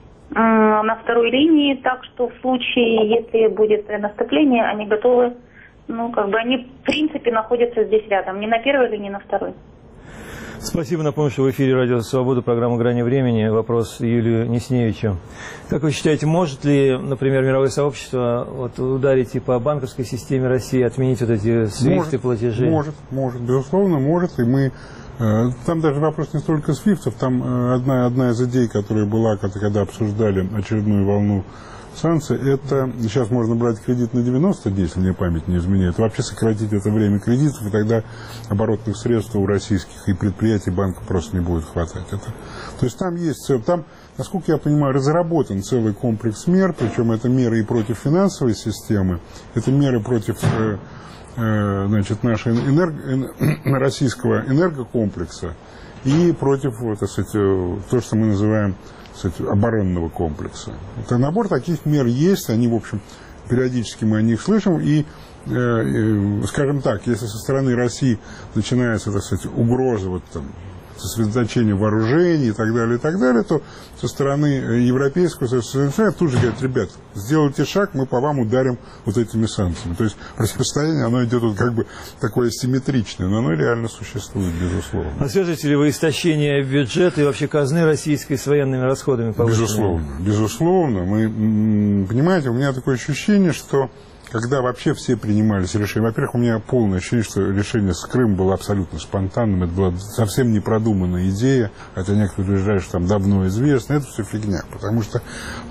на второй линии, так что в случае, если будет наступление, они готовы, ну, как бы они в принципе находятся здесь рядом, не на первой линии, на второй. Спасибо. Напомню, что в эфире «Радио Свобода», программа «Грани времени». Вопрос Юлию Несневичу. Как вы считаете, может ли, например, мировое сообщество вот, ударить и по банковской системе России, отменить вот эти свифты платежи? Может, может, безусловно, может. И мы... Там даже вопрос не столько свифтов, там одна, одна из идей, которая была, когда обсуждали очередную волну санкций, это сейчас можно брать кредит на девяносто дней, если мне память не изменяет, вообще сократить это время кредитов, и тогда оборотных средств у российских и предприятий банка просто не будет хватать. Это, то есть там есть, там, насколько я понимаю, разработан целый комплекс мер, причем это меры и против финансовой системы, это меры против э, э, значит, нашего энерго, э, российского энергокомплекса и против, вот, так сказать, то, что мы называем, кстати, оборонного комплекса. Это набор таких мер есть, они, в общем, периодически мы о них слышим, и, э, э, скажем так, если со стороны России начинается, так сказать, угроза вот, там, сосредоточения вооружений и так далее, и так далее, то со стороны европейского союза тут же говорят: ребят, сделайте шаг, мы по вам ударим вот этими санкциями. То есть противостояние, оно идет вот как бы такое симметричное, но оно реально существует, безусловно. А свяжете ли вы истощение бюджета и вообще казны российской с военными расходами повышенными? Безусловно, безусловно. Мы, понимаете, у меня такое ощущение, что когда вообще все принимались решения, во-первых, у меня полное ощущение, что решение с Крымом было абсолютно спонтанным, это была совсем непродуманная идея, хотя некоторые утверждают, что там давно известно, это все фигня, потому что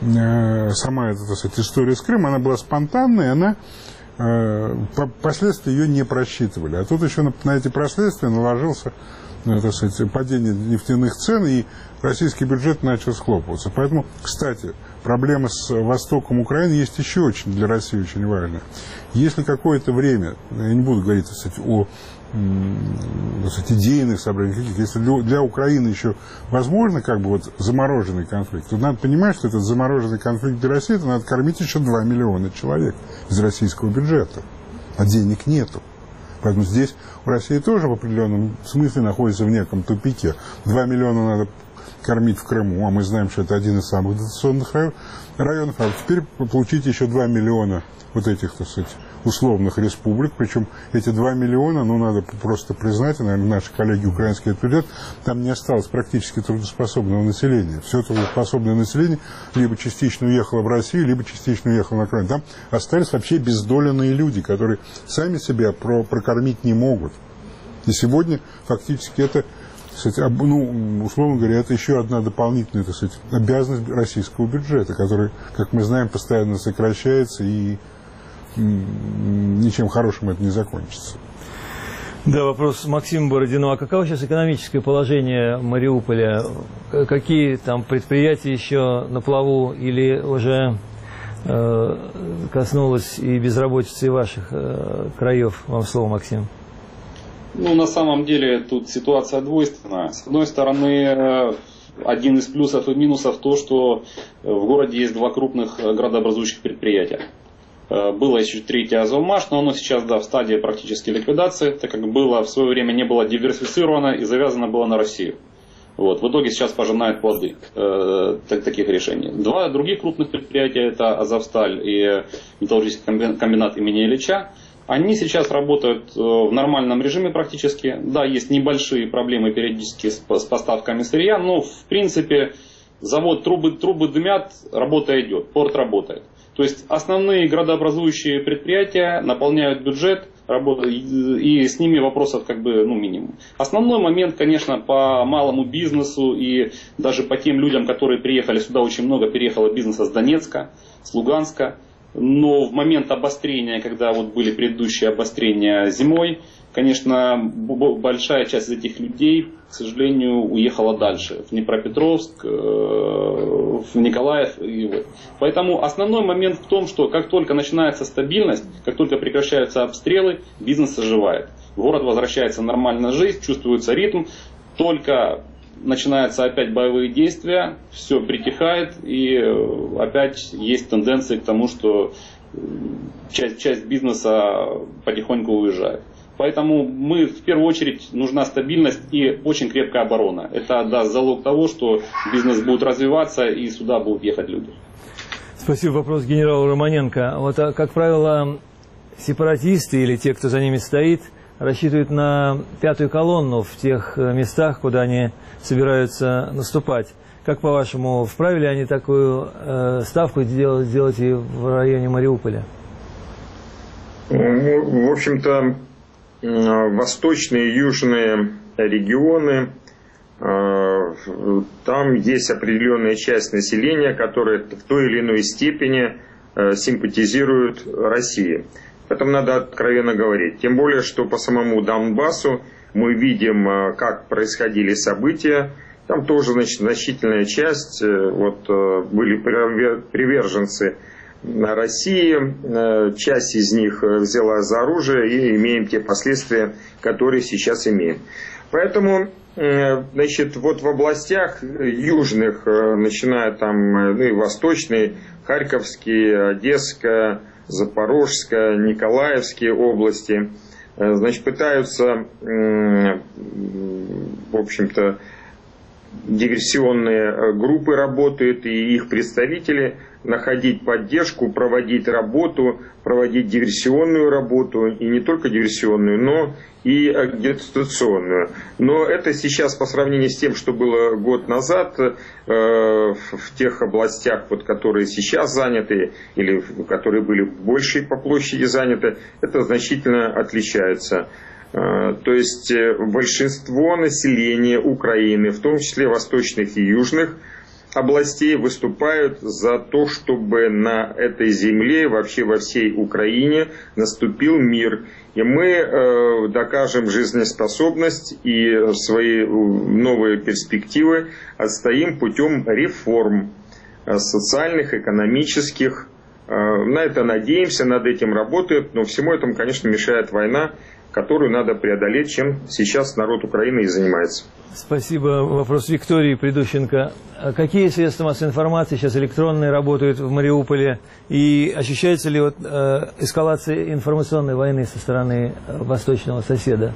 э, сама эта, так сказать, история с Крымом, она была спонтанная, она, э, по последствия ее не просчитывали, а тут еще на, на эти последствия наложился, ну, так сказать, падение нефтяных цен, и российский бюджет начал схлопываться. Поэтому, кстати, проблема с востоком Украины есть еще очень для России очень важная. Если какое-то время, я не буду говорить, так сказать, о так сказать, идейных собраниях, если для Украины еще возможно как бы вот замороженный конфликт, то надо понимать, что этот замороженный конфликт для России, это надо кормить еще два миллиона человек из российского бюджета, а денег нету. Поэтому здесь у России тоже в определенном смысле находится в неком тупике. Два миллиона надо кормить в Крыму, а мы знаем, что это один из самых дотационных районов. А теперь получить еще два миллиона вот этих, так сказать, условных республик. Причем эти два миллиона, ну, надо просто признать, и, наверное, наши коллеги украинские ответят, там не осталось практически трудоспособного населения. Все трудоспособное население либо частично уехало в Россию, либо частично уехало на Украину. Там остались вообще бездоленные люди, которые сами себя про прокормить не могут. И сегодня фактически это, кстати, ну, условно говоря, это еще одна дополнительная, так сказать, обязанность российского бюджета, который, как мы знаем, постоянно сокращается, и ничем хорошим это не закончится. Да, вопрос Максиму Бородину. А каково сейчас экономическое положение Мариуполя? Какие там предприятия еще на плаву или уже э, коснулось и безработицы и ваших э, краев? Вам слово, Максим. Ну, на самом деле, тут ситуация двойственная. С одной стороны, один из плюсов и минусов то, что в городе есть два крупных градообразующих предприятия. Было еще третье Азовмаш, но оно сейчас, да, в стадии практически ликвидации, так как было в свое время не было диверсифицировано и завязано было на Россию. Вот, в итоге сейчас пожинает плоды э, так, таких решений. Два других крупных предприятия, это Азовсталь и металлургический комбинат имени Ильича, они сейчас работают в нормальном режиме практически. Да, есть небольшие проблемы периодически с, с поставками сырья, но в принципе завод трубы, трубы дымят, работа идет, порт работает. То есть основные градообразующие предприятия наполняют бюджет, и с ними вопросов как бы ну, минимум. Основной момент, конечно, по малому бизнесу и даже по тем людям, которые приехали сюда, очень много переехало бизнеса с Донецка, с Луганска. Но в момент обострения, когда вот были предыдущие обострения зимой, конечно, большая часть из этих людей, к сожалению, уехала дальше, в Днепропетровск, в Николаев. И вот. Поэтому основной момент в том, что как только начинается стабильность, как только прекращаются обстрелы, бизнес оживает. Город возвращается в нормальную жизнь, чувствуется ритм, только начинаются опять боевые действия, все притихает, и опять есть тенденции к тому, что часть, часть бизнеса потихоньку уезжает. Поэтому мы в первую очередь нужна стабильность и очень крепкая оборона. Это даст залог того, что бизнес будет развиваться и сюда будут ехать люди. Спасибо. Вопрос генералу Романенко. Вот, как правило, сепаратисты или те, кто за ними стоит, рассчитывают на пятую колонну в тех местах, куда они собираются наступать. Как по-вашему, вправе ли они такую э, ставку сделать, сделать и в районе Мариуполя? Ну, в общем-то, восточные и южные регионы, там есть определенная часть населения, которая в той или иной степени симпатизирует России. Поэтому надо откровенно говорить. Тем более, что по самому Донбассу мы видим, как происходили события. Там тоже, значит, значительная часть, вот, были приверженцы России, часть из них взяла за оружие, и имеем те последствия, которые сейчас имеем. Поэтому, значит, вот в областях южных, начиная там, ну и восточные, Харьковские, Одесская, Запорожская, Николаевские области, значит, пытаются, в общем-то, диверсионные группы работают, и их представители находить поддержку, проводить работу, проводить диверсионную работу, и не только диверсионную, но и агитационную. Но это сейчас по сравнению с тем, что было год назад, э, в тех областях, вот, которые сейчас заняты, или которые были больше по площади заняты, это значительно отличается. То есть большинство населения Украины, в том числе восточных и южных областей, выступают за то, чтобы на этой земле, вообще во всей Украине, наступил мир. И мы докажем жизнеспособность и свои новые перспективы отстоим путем реформ социальных, экономических. На это надеемся, над этим работают, но всему этому, конечно, мешает война, которую надо преодолеть, чем сейчас народ Украины и занимается. Спасибо. Вопрос Виктории Придущенко. Какие средства массовой информации сейчас электронные работают в Мариуполе? И ощущается ли вот, э, эскалация информационной войны со стороны восточного соседа?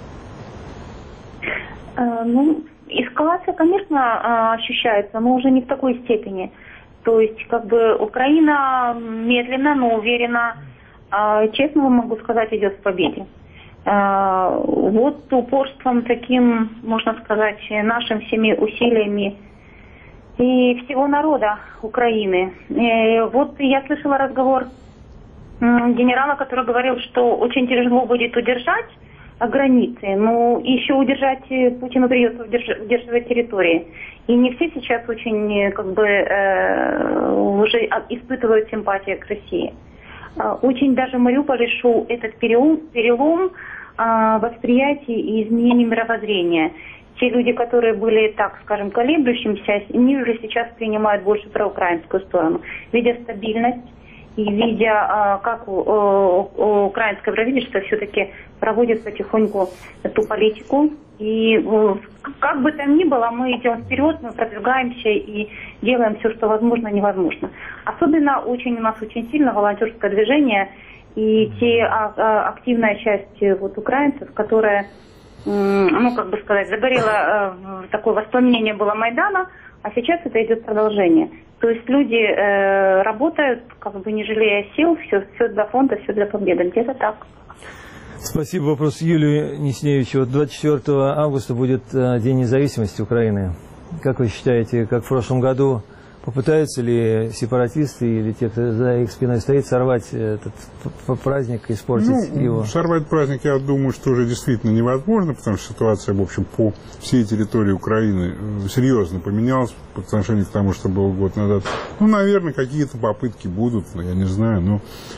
Э, ну, эскалация, конечно, ощущается, но уже не в такой степени. То есть, как бы, Украина медленно, но уверенно, э, честно вам могу сказать, идет к победе. Вот упорством таким, можно сказать, нашими всеми усилиями и всего народа Украины. И вот я слышала разговор генерала, который говорил, что очень тяжело будет удержать границы, но еще удержать Путину придется удерживать территории. И не все сейчас очень как бы уже испытывают симпатию к России. Очень даже Мариуполь шел этот перелом, перелом а, восприятия и изменений мировоззрения. Те люди, которые были, так скажем, колеблющимся, они уже сейчас принимают больше проукраинскую сторону, видя стабильность и видя, как украинское правительство все-таки проводит потихоньку эту политику. И как бы там ни было, мы идем вперед, мы продвигаемся и делаем все, что возможно, невозможно. Особенно очень у нас очень сильно волонтерское движение и те активная часть вот украинцев, которая, ну как бы сказать, загорела, такое воспоминание было Майдана, а сейчас это идет продолжение. То есть люди э, работают, как бы не жалея сил, все, все для фронта, все для победы. Где-то так. Спасибо. Вопрос Юлии Несневичу. Вот двадцать четвёртого августа будет э, День независимости Украины. Как вы считаете, как в прошлом году, попытаются ли сепаратисты или те, кто за их спиной стоит, сорвать этот праздник, испортить ну, его? Сорвать праздник, я думаю, что уже действительно невозможно, потому что ситуация, в общем, по всей территории Украины серьезно поменялась по отношению к тому, что было год назад. Ну, наверное, какие-то попытки будут, я не знаю, но,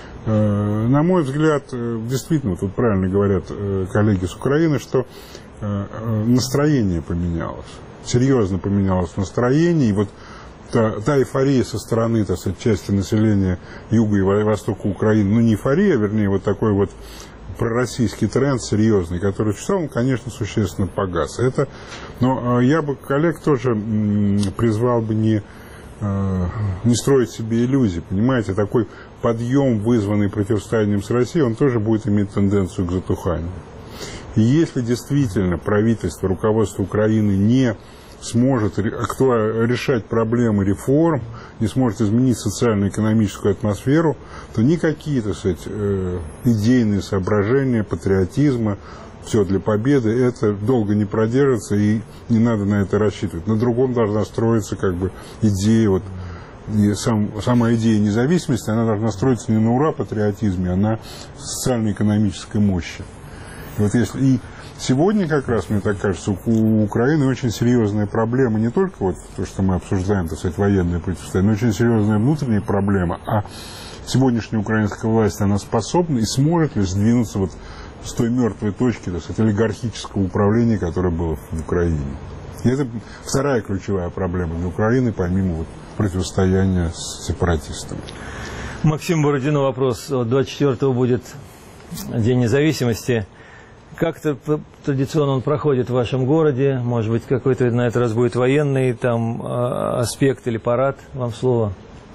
э, на мой взгляд, действительно, тут правильно говорят э, коллеги с Украины, что э, настроение поменялось, серьезно поменялось настроение, и вот Та, та эйфория со стороны, так сказать, части населения юга и востока Украины, ну не эйфория, а вернее вот такой вот пророссийский тренд серьезный, который существовал, он, конечно, существенно погас. Это, но я бы коллег тоже м, призвал бы не, э, не строить себе иллюзий, понимаете, такой подъем, вызванный противостоянием с Россией, он тоже будет иметь тенденцию к затуханию. И если действительно правительство, руководство Украины не сможет решать проблемы реформ, не сможет изменить социально-экономическую атмосферу, то никакие, так сказать, идейные соображения, патриотизма, все для победы, это долго не продержится, и не надо на это рассчитывать. На другом должна строиться как бы идея, вот, и сам, сама идея независимости, она должна строиться не на ура патриотизме, а на социально-экономической мощи. И вот если... И сегодня, как раз, мне так кажется, у Украины очень серьезная проблема, не только вот то, что мы обсуждаем, так сказать, военное противостояние, но очень серьезная внутренняя проблема, а сегодняшняя украинская власть, она способна и сможет ли сдвинуться вот с той мертвой точки, так сказать, олигархического управления, которое было в Украине. И это вторая ключевая проблема для Украины, помимо вот противостояния с сепаратистами. Максим Бородино, вопрос. двадцать четвёртого будет День независимости. Как-то традиционно он проходит в вашем городе? Может быть, какой-то на этот раз будет военный там аспект или парад? Вам слово.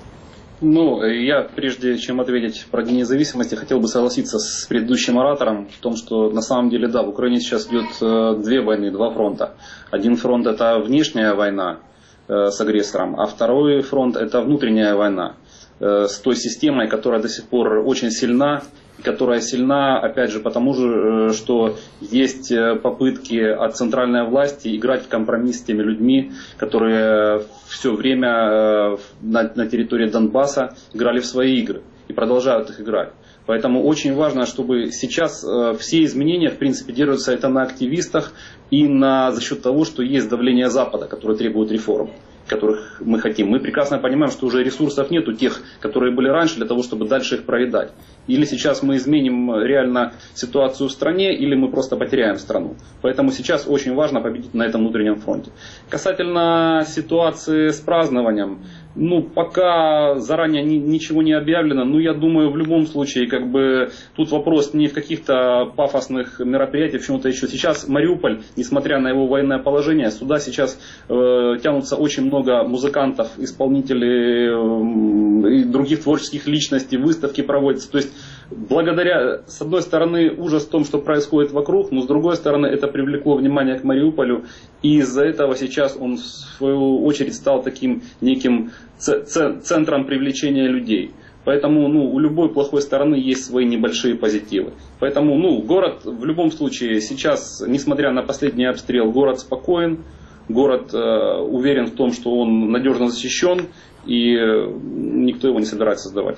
Ну, я, прежде чем ответить про День независимости, хотел бы согласиться с предыдущим оратором в том, что на самом деле, да, в Украине сейчас идет две войны, два фронта. Один фронт – это внешняя война с агрессором, а второй фронт – это внутренняя война с той системой, которая до сих пор очень сильна, которая сильна, опять же, потому же, что есть попытки от центральной власти играть в компромисс с теми людьми, которые все время на, на территории Донбасса играли в свои игры и продолжают их играть. Поэтому очень важно, чтобы сейчас все изменения, в принципе, держатся это на активистах и на, за счет того, что есть давление Запада, которое требует реформ, которых мы хотим. Мы прекрасно понимаем, что уже ресурсов нету тех, которые были раньше, для того, чтобы дальше их проедать. Или сейчас мы изменим реально ситуацию в стране, или мы просто потеряем страну. Поэтому сейчас очень важно победить на этом внутреннем фронте. Касательно ситуации с празднованием, ну, пока заранее ни, ничего не объявлено, но я думаю, в любом случае, как бы, тут вопрос не в каких-то пафосных мероприятиях, в чем-то еще. Сейчас Мариуполь, несмотря на его военное положение, сюда сейчас э, тянутся очень много музыкантов, исполнителей э, и других творческих личностей, выставки проводятся. То есть, благодаря, с одной стороны, ужас в том, что происходит вокруг, но с другой стороны, это привлекло внимание к Мариуполю, и из-за этого сейчас он, в свою очередь, стал таким неким центром привлечения людей. Поэтому, ну, у любой плохой стороны есть свои небольшие позитивы. Поэтому, ну, город в любом случае сейчас, несмотря на последний обстрел, город спокоен, город э, уверен в том, что он надежно защищен, и э, никто его не собирается сдавать.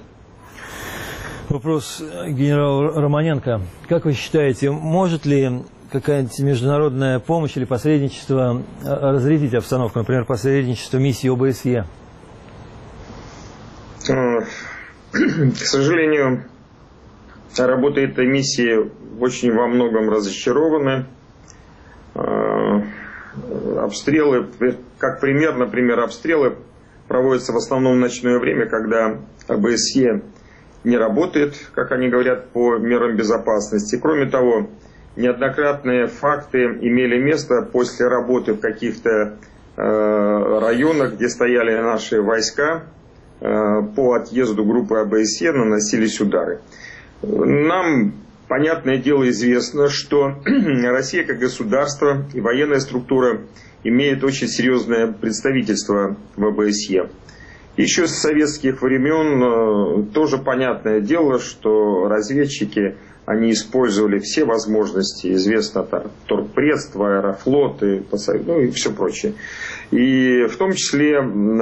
Вопрос генералу Романенко. Как вы считаете, может ли какая-нибудь международная помощь или посредничество разрядить обстановку, например, посредничество миссии О Бэ Эс Е? К сожалению, работа этой миссии очень во многом разочарованы. Обстрелы, как пример, например, обстрелы проводятся в основном в ночное время, когда О Бэ Эс Е не работает, как они говорят, по мерам безопасности. Кроме того, неоднократные факты имели место после работы в каких-то э, районах, где стояли наши войска, э, по отъезду группы ОБСЕ наносились удары. Нам, понятное дело, известно, что Россия как государство и военная структура имеет очень серьезное представительство в ОБСЕ. Еще с советских времен тоже понятное дело, что разведчики, они использовали все возможности, известно, там, торгпредство, аэрофлот и, ну, и все прочее. И в том числе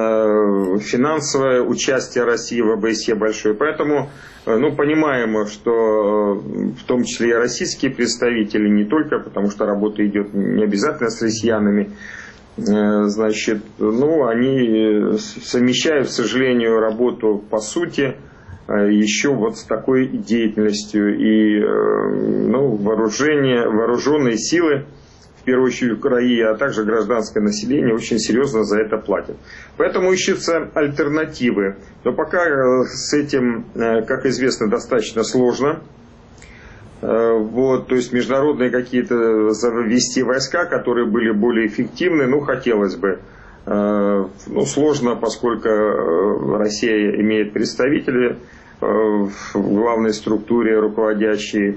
финансовое участие России в ОБСЕ большое. Поэтому, ну, понимаемо, что в том числе и российские представители, не только, потому что работа идет не обязательно с россиянами, значит, ну, они совмещают, к сожалению, работу по сути еще вот с такой деятельностью. И, ну, вооружение, вооруженные силы, в первую очередь Украины, а также гражданское население очень серьезно за это платят. Поэтому ищутся альтернативы. Но пока с этим, как известно, достаточно сложно. Вот, то есть международные какие-то завести войска, которые были более эффективны, ну, хотелось бы. Ну, сложно, поскольку Россия имеет представителей в главной структуре, руководящей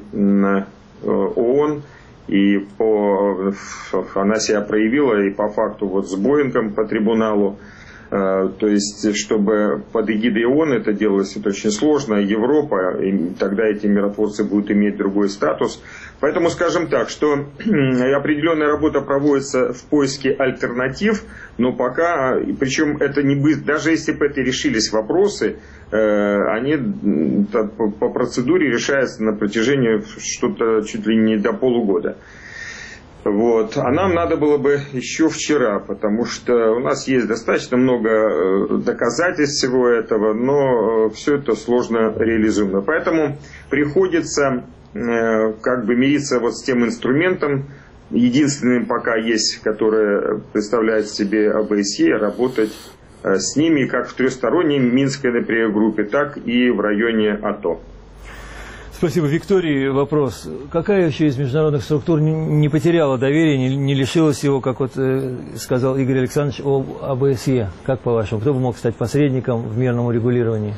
ООН, и по, она себя проявила и по факту вот с Боингом по трибуналу. То есть, чтобы под эгидой ООН это делалось, это очень сложно. Европа, и тогда эти миротворцы будут иметь другой статус. Поэтому скажем так, что определенная работа проводится в поиске альтернатив, но пока, причем это не будет, даже если бы это решились вопросы, они по процедуре решаются на протяжении что-то чуть ли не до полугода. Вот. А нам надо было бы еще вчера, потому что у нас есть достаточно много доказательств всего этого, но все это сложно реализуемо. Поэтому приходится как бы мириться вот с тем инструментом, единственным пока есть, который представляет себе ОБСЕ, работать с ними как в трехсторонней Минской, например, группе, так и в районе АТО. Спасибо. Виктории вопрос. Какая еще из международных структур не потеряла доверия, не, не лишилась его, как вот э, сказал Игорь Александрович, о ОБСЕ? Как по-вашему? Кто бы мог стать посредником в мирном урегулировании?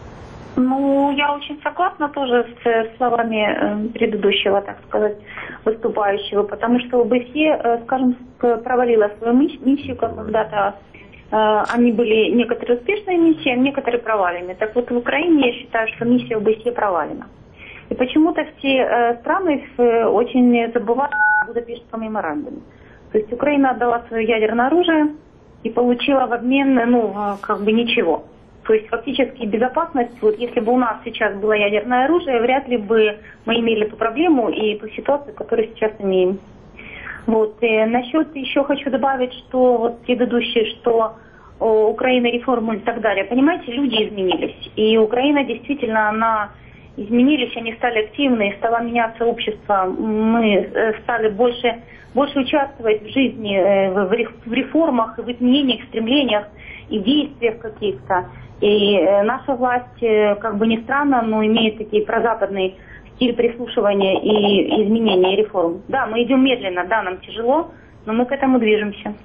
Ну, я очень согласна тоже с словами предыдущего, так сказать, выступающего, потому что ОБСЕ, скажем, провалила свою миссию, как когда-то они были некоторые успешные миссии, а некоторые проваленные. Так вот, в Украине я считаю, что миссия ОБСЕ провалена. И почему-то все э, страны э, очень забывают о Будапештском меморандуме. То есть Украина отдала свое ядерное оружие и получила в обмен, ну, э, как бы ничего. То есть фактически безопасность, вот если бы у нас сейчас было ядерное оружие, вряд ли бы мы имели ту проблему и ту ситуацию, которую сейчас имеем. Вот. И насчет еще хочу добавить, что вот предыдущее, что о, Украина реформы и так далее. Понимаете, люди изменились. И Украина действительно, она изменились, они стали активны, стало меняться общество. Мы стали больше, больше участвовать в жизни, в реформах, в изменениях, в стремлениях и действиях каких-то. И наша власть, как бы ни странно, но имеет такие прозападный стиль прислушивания и изменения, и реформ. Да, мы идем медленно, да, нам тяжело, но мы к этому движемся.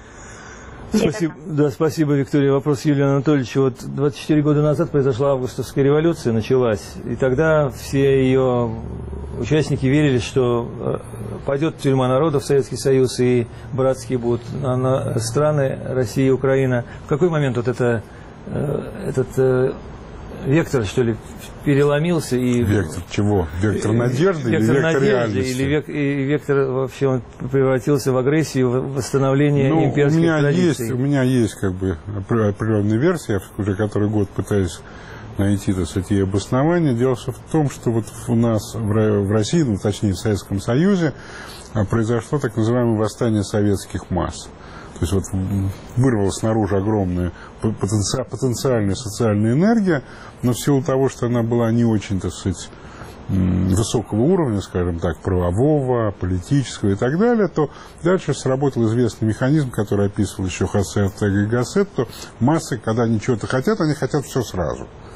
Спасибо, да, спасибо, Виктория. Вопрос Юлии Анатольевичу. Вот двадцать четыре года назад произошла августовская революция, началась. И тогда все ее участники верили, что пойдет тюрьма народов, Советский Союз, и братские будут страны, Россия и Украина. В какой момент вот это, этот вектор, что ли, переломился? И... Вектор чего? Вектор надежды вектор или вектор надежды, реальности? Или век, и вектор вообще он превратился в агрессию, в восстановление ну, имперских у меня традиций? Есть, у меня есть как бы определенная версия, я уже который год пытаюсь найти, так сказать, ее обоснование. Дело в том, что вот у нас в России, ну, точнее в Советском Союзе, произошло так называемое восстание советских масс. То есть вот вырвалась наружу огромная потенциальная социальная энергия, но в силу того, что она была не очень, так сказать, высокого уровня, скажем так, правового, политического и так далее, то дальше сработал известный механизм, который описывал еще Хосе Ортега и Гассет, что массы, когда они чего-то хотят, они хотят все сразу.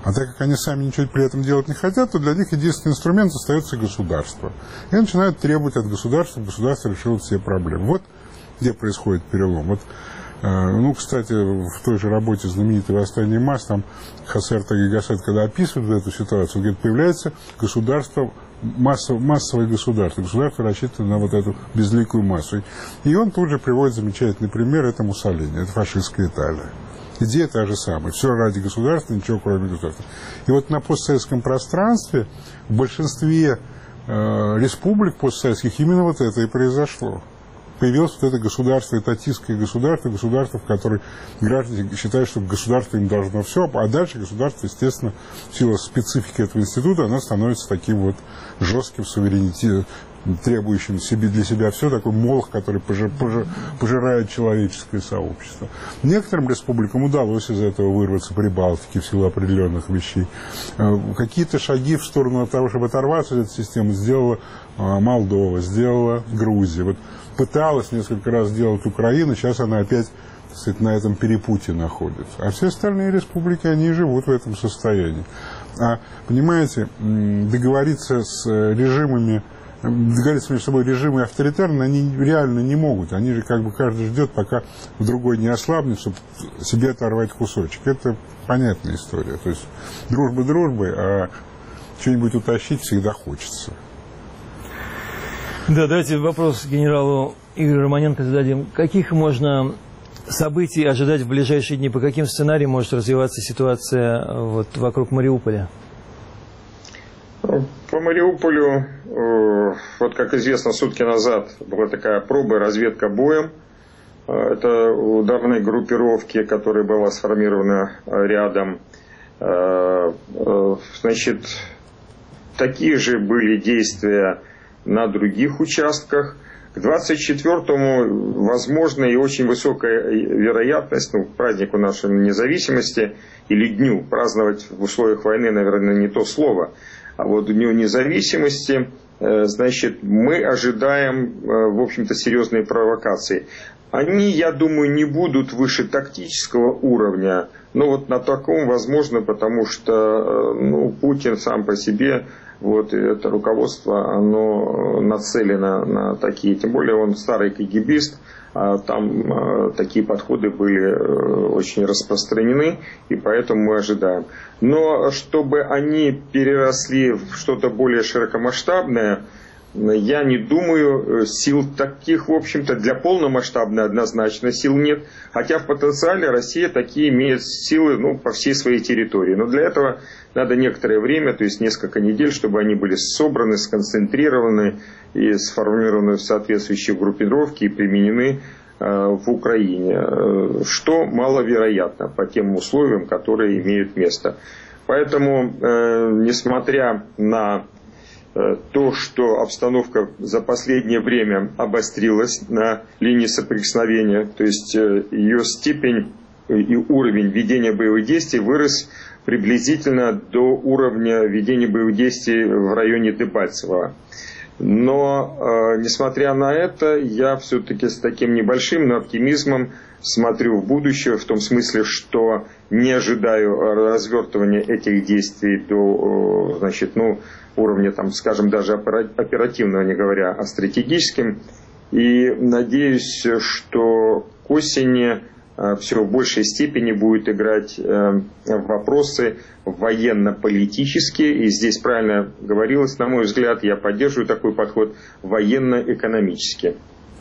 А так как они сами ничего при этом делать не хотят, то для них единственный инструмент остается государство. И начинают требовать от государства, чтобы государство решило все проблемы. Вот где происходит перелом. Вот, э, ну, кстати, в той же работе знаменитой «Восстание масс», там Хосе Ортега и Гассет, когда описывает эту ситуацию, говорит, появляется государство, массовое, массовое государство, государство рассчитано на вот эту безликую массу. И он тут же приводит замечательный пример, это Муссолини, это фашистская Италия. Идея та же самая. Все ради государства, ничего кроме государства. И вот на постсоветском пространстве в большинстве э, республик постсоветских именно вот это и произошло. Появилось вот это государство, этатистское государство, государство, в котором граждане считают, что государство им должно все, а дальше государство, естественно, в силу специфики этого института, оно становится таким вот жестким суверенитетом, требующим себе для себя все, такой молох, который пожир, пожир, пожирает человеческое сообщество. Некоторым республикам удалось из этого вырваться, Прибалтике, в силу определенных вещей. Какие-то шаги в сторону того, чтобы оторваться от этой системы, сделала Молдова, сделала Грузия. Вот пыталась несколько раз сделать Украина, сейчас она опять, так сказать, на этом перепутье находится. А все остальные республики, они живут в этом состоянии. А, понимаете, договориться с режимами, договориться между собой режимы авторитарные, они реально не могут. Они же как бы каждый ждет, пока другой не ослабнет, чтобы себе оторвать кусочек. Это понятная история. То есть дружба дружбой, а что-нибудь утащить всегда хочется. Да, давайте вопрос генералу Игорю Романенко зададим. Каких можно событий ожидать в ближайшие дни? По каким сценариям может развиваться ситуация вот вокруг Мариуполя? По Мариуполю, вот как известно, сутки назад была такая проба, разведка боем. Это ударные группировки, которая была сформирована рядом. Значит, такие же были действия на других участках. К двадцать четвёртому возможна и очень высокая вероятность, ну, празднику нашей независимости или дню, праздновать в условиях войны, наверное, не то слово, а вот Дню независимости, значит, мы ожидаем, в общем-то, серьезные провокации. Они, я думаю, не будут выше тактического уровня, но вот на таком возможно, потому что, ну, Путин сам по себе, вот это руководство, оно нацелено на такие, тем более он старый кагибист, а там такие подходы были очень распространены, и поэтому мы ожидаем. Но чтобы они переросли в что-то более широкомасштабное, я не думаю, сил таких, в общем-то, для полномасштабной однозначно сил нет. Хотя в потенциале Россия такие имеет силы, ну, по всей своей территории. Но для этого надо некоторое время, то есть несколько недель, чтобы они были собраны, сконцентрированы и сформированы в соответствующие группировки и применены э, в Украине. Что маловероятно по тем условиям, которые имеют место. Поэтому, э, несмотря на то, что обстановка за последнее время обострилась на линии соприкосновения, то есть ее степень и уровень ведения боевых действий вырос приблизительно до уровня ведения боевых действий в районе Дебальцево. Но, несмотря на это, я все-таки с таким небольшим, но оптимизмом смотрю в будущее, в том смысле, что не ожидаю развертывания этих действий до, значит, ну, уровня, там, скажем, даже оперативного, не говоря о стратегическом. И надеюсь, что к осени все в большей степени будет играть вопросы военно-политические. И здесь правильно говорилось, на мой взгляд, я поддерживаю такой подход, военно-экономический.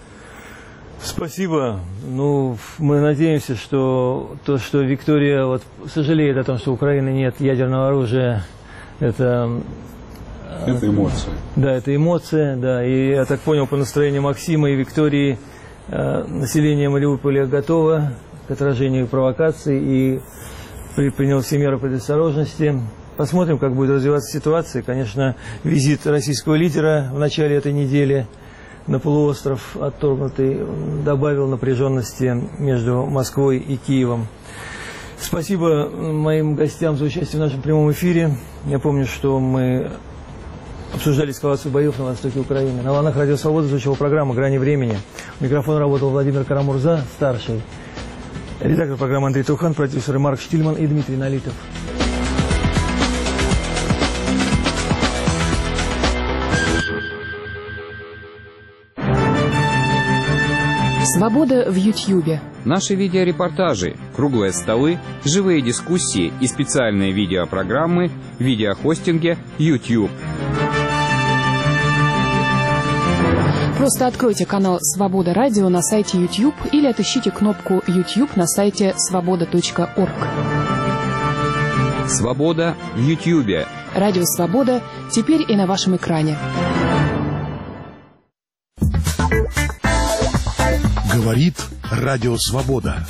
Спасибо. Ну, мы надеемся, что то, что Виктория вот сожалеет о том, что у Украины нет ядерного оружия, это... Это эмоции. Да, это эмоции, да. И я так понял по настроению Максима и Виктории, население Мариуполя готово к отражению провокаций и предпринял все меры предосторожности. Посмотрим, как будет развиваться ситуация. Конечно, визит российского лидера в начале этой недели на полуостров отторгнутый добавил напряженности между Москвой и Киевом. Спасибо моим гостям за участие в нашем прямом эфире. Я помню, что мы обсуждали эскалацию боев на востоке Украины. На волнах Радио Свобода звучала программа «Грани времени». У микрофона работал Владимир Карамурза, старший. Редактор программы Андрей Тухан, продюсеры Марк Штильман и Дмитрий Налитов. Свобода в Ютьюбе. Наши видеорепортажи, круглые столы, живые дискуссии и специальные видеопрограммы в видеохостинге YouTube. Просто откройте канал «Свобода Радио» на сайте YouTube или отыщите кнопку YouTube на сайте свобода точка орг. Свобода в Ютьюбе. Радио «Свобода» теперь и на вашем экране. Говорит Радио Свобода.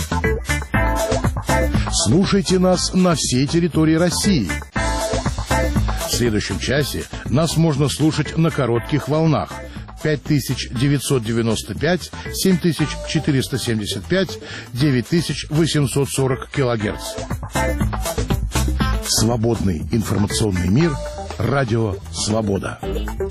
Слушайте нас на всей территории России. В следующем часе нас можно слушать на коротких волнах пять тысяч девятьсот девяносто пять, семь тысяч четыреста семьдесят пять, девять тысяч восемьсот сорок килогерц. Свободный информационный мир. Радио Свобода.